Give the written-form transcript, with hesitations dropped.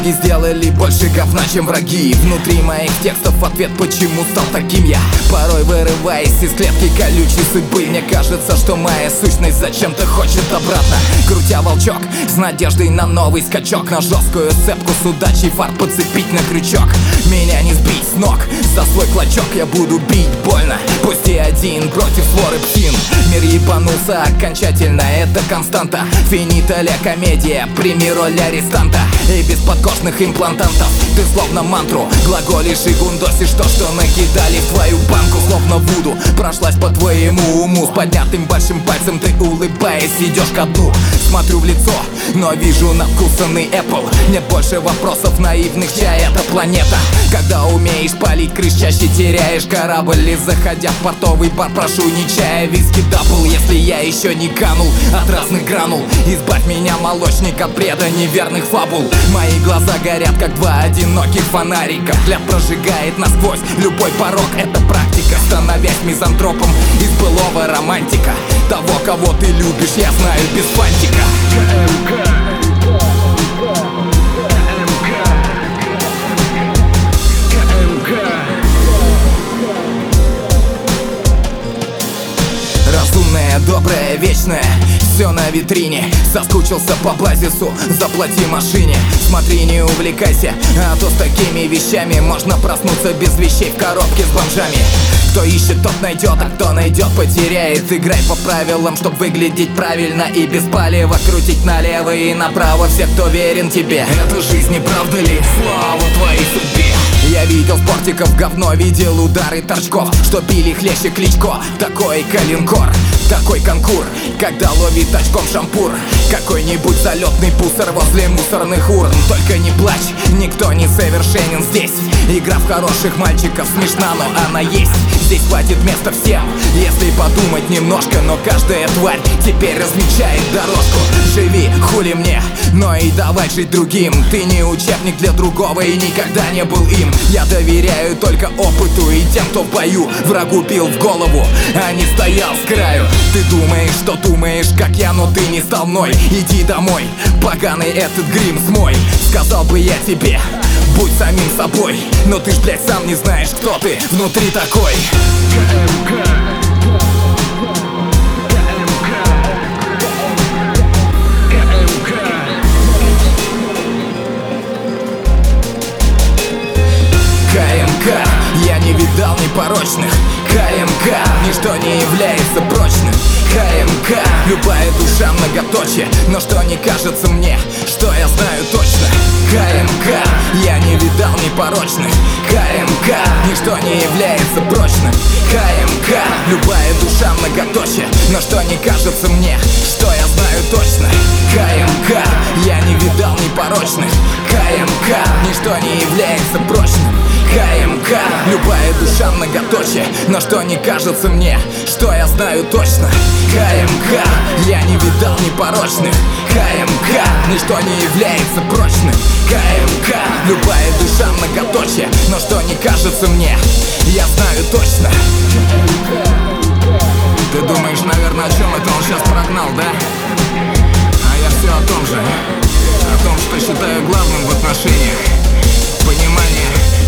Подруги сделали больше говна, чем враги. Внутри моих текстов ответ, почему стал таким я. Порой вырываясь из клетки колючей судьбы, мне кажется, что моя сущность зачем-то хочет обратно. Крутя волчок с надеждой на новый скачок, на жесткую цепку с удачей фарт подцепить на крючок. Меня не сбить с ног за свой клочок, я буду бить больно, пусть и один против своры псин. Мир ебанулся окончательно, это константа. Финита ля комедия, прими роль арестанта. И без подкожных имплантантов ты словно мантру глаголишь и гундосишь то, что накидали в твою банку. Словно вуду прошлась по твоему уму, с поднятым большим пальцем ты, улыбаясь, идешь ко дну. Смотрю в лицо, но вижу надкусанный Apple. Нет больше вопросов наивных, чья это планета? Когда умеешь палить крыш, чаще теряешь корабль. И заходя в портовый бар, прошу не чая, виски дабл. Если я еще не канул от разных гранул, избавь меня, молочник, от бреда неверных фабул. Мои глаза горят, как два одиноких фонарика. Взгляд прожигает насквозь любой порог, это практика. Становясь мизантропом из былого романтика, того, кого ты любишь, я знаю без фантика. Разумная, добрая, вечная, все на витрине. Соскучился по базису, заплати машине. Смотри, не увлекайся, а то с такими вещами можно проснуться без вещей в коробке с бомжами. Кто ищет, тот найдет, а кто найдет, потеряет. Играй по правилам, чтоб выглядеть правильно и без палева крутить налево и направо всех, кто верен тебе. Это жизнь, не правда ли? Слава твоей судьбе. Я видел спортиков говно, видел удары торчков, что били хлеще Кличко. Такой калинкор, такой конкур, когда ловит очком шампур. Какой-нибудь залетный пусар возле мусорных урн. Только не плачь, никто не совершенен здесь. Игра в хороших мальчиков смешна, но она есть. Здесь хватит места всем, если подумать немножко. Но каждая тварь теперь размечает дорожку. Живи, хули мне, но и давай жить другим. Ты не учебник для другого и никогда не был им. Я доверяю только опыту и тем, кто в бою врагу бил в голову, а не стоял с краю. Ты думаешь, что думаешь, как я, но ты не стал мной. Иди домой, поганый этот грим смой. Сказал бы я тебе, будь самим собой, но ты ж, блядь, сам не знаешь, кто ты внутри такой. КМК, я не видал непорочных. КМК, ничто не является прочным. КМК, любая душа многоточие, но что не кажется мне, что я знаю точно. КМК, я не видал непорочных. КМК, ничто не является прочным. КМК, любая душа многоточие, но что не кажется мне, что я знаю точно. КМК, я не видал непорочных. КМК, ничто не является прочным. КМК, любая душа многоточие, но что не кажется мне, что я знаю точно. КМК, я не видал непорочных. КМК, ничто не является прочным. КМК, любая душа многоточие, но что не кажется мне, я знаю точно. Ты думаешь, наверное, о чем это он сейчас прогнал, да? А я все о том же. О том, что считаю главным в отношениях. Понимание